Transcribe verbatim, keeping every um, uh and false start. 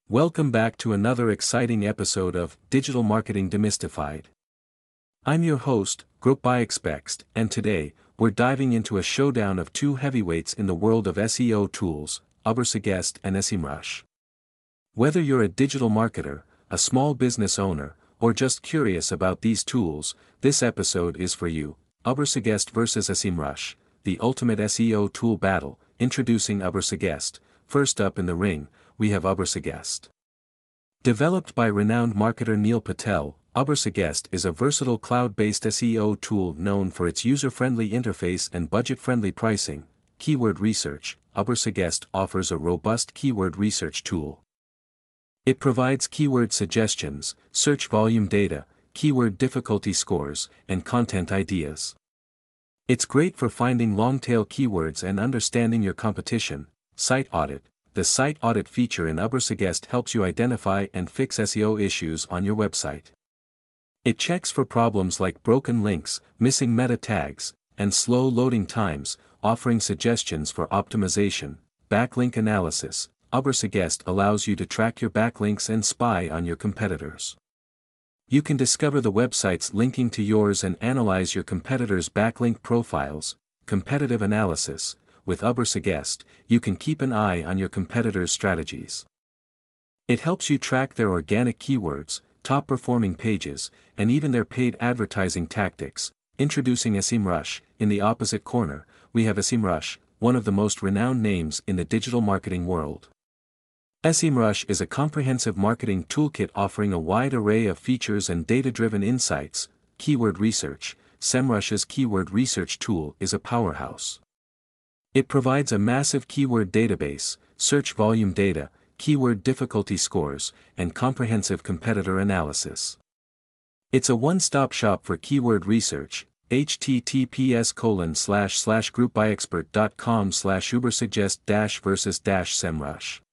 Welcome back to another exciting episode of Digital Marketing Demystified. I'm your host, Group by Expext, and today, we're diving into a showdown of two heavyweights in the world of S E O tools, Ubersuggest and SEMrush. Whether you're a digital marketer, a small business owner, or just curious about these tools, this episode is for you. Ubersuggest versus SEMrush, the ultimate S E O tool battle. Introducing Ubersuggest. First up in the ring, we have Ubersuggest. Developed by renowned marketer Neil Patel, Ubersuggest is a versatile cloud-based S E O tool known for its user-friendly interface and budget-friendly pricing. Keyword research. Ubersuggest offers a robust keyword research tool. It provides keyword suggestions, search volume data, keyword difficulty scores, and content ideas. It's great for finding long-tail keywords and understanding your competition. Site audit. The site audit feature in Ubersuggest helps you identify and fix S E O issues on your website. It checks for problems like broken links, missing meta tags, and slow loading times, offering suggestions for optimization. Backlink analysis. Ubersuggest allows you to track your backlinks and spy on your competitors. You can discover the websites linking to yours and analyze your competitors' backlink profiles. Competitive analysis. With Ubersuggest, you can keep an eye on your competitors' strategies. It helps you track their organic keywords, top-performing pages, and even their paid advertising tactics. Introducing SEMrush. In the opposite corner, we have SEMrush, one of the most renowned names in the digital marketing world. SEMrush is a comprehensive marketing toolkit offering a wide array of features and data-driven insights. Keyword research. SEMrush's keyword research tool is a powerhouse. It provides a massive keyword database, search volume data, keyword difficulty scores, and comprehensive competitor analysis. It's a one-stop shop for keyword research. https colon slash slash groupbyexpert dot com slash ubersuggest dash versus dash semrush.